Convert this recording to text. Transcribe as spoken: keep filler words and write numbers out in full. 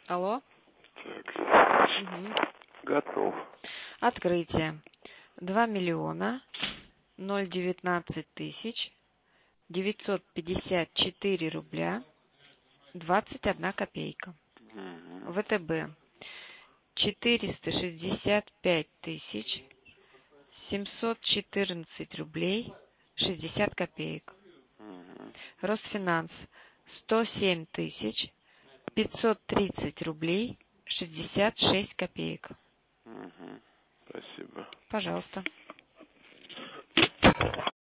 Алло? Так, Угу. готов. Открытие. Два миллиона ноль девятнадцать тысяч девятьсот пятьдесят четыре рубля двадцать одна копейка. Угу. ВТБ. Четыреста шестьдесят пять тысяч семьсот четырнадцать рублей шестьдесят копеек. Угу. Росфинанс. Сто семь тысяч пятьсот тридцать рублей шестьдесят шесть копеек. Угу. Спасибо. Пожалуйста.